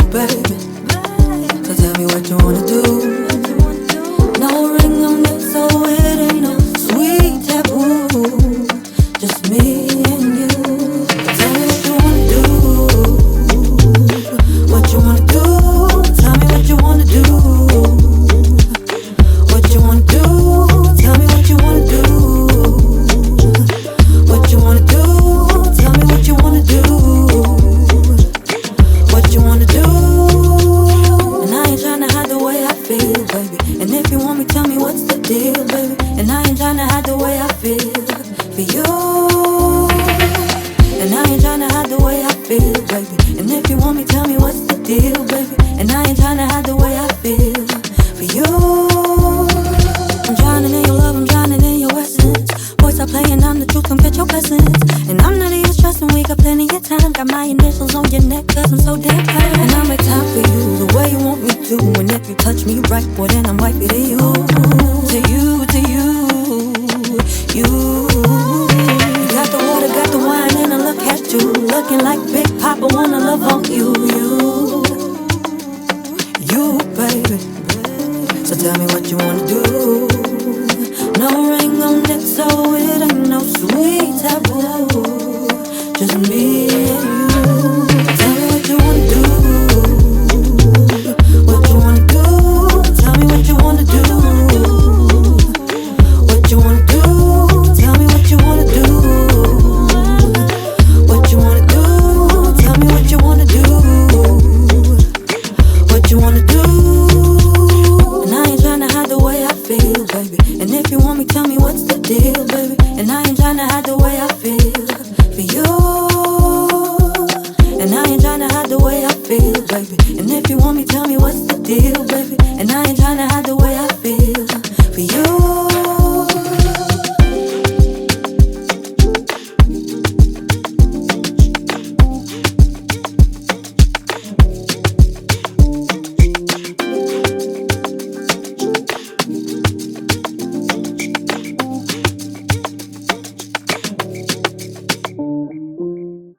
baby. So tell me what you wanna do. No ring on it, so it ain't no sweet taboo. Just me and you. Tell me what you wanna do. What you wanna do? Tell me what you wanna do. What you wanna do? Tell me what you wanna do. What you wanna do? Tell me what you wanna do. What you wanna do? And I ain't tryna hide the way I feel, baby. And if you want me, tell me what's the deal, baby. And I ain't tryna hide the way I feel for you. And I ain't tryna hide the way I feel, baby. And if you want me, tell me what's the deal, baby. And I ain't tryna hide the way I feel for you. I'm drowning in your love, I'm drowning in your essence. Boys are playing, I'm the truth, come get your blessings. And I'm not even stressing, we got plenty of time. Got my initials on your neck, cause I'm so damn fine. And I make time for you, the way you want me to. And if you touch me right, boy, then I'm wifey to you. To you, to you, you. Got the water, got the wine, and I look at you. Looking like Big Papa, wanna love on you, you, baby. So tell me what you wanna do. No ring on it, so it ain't no sweet taboo. Just me and you. Tell me what you wanna do. What you wanna do? Tell me what you wanna do. What you wanna do? Tell me what you wanna do. What you wanna do? Tell me what you wanna do. What you wanna do? And I ain't tryna hide the way I feel, baby. And if you want me, tell me what's the deal, baby. And I ain't tryna hide the way I feel for you. And I ain't tryna hide the way I feel, baby.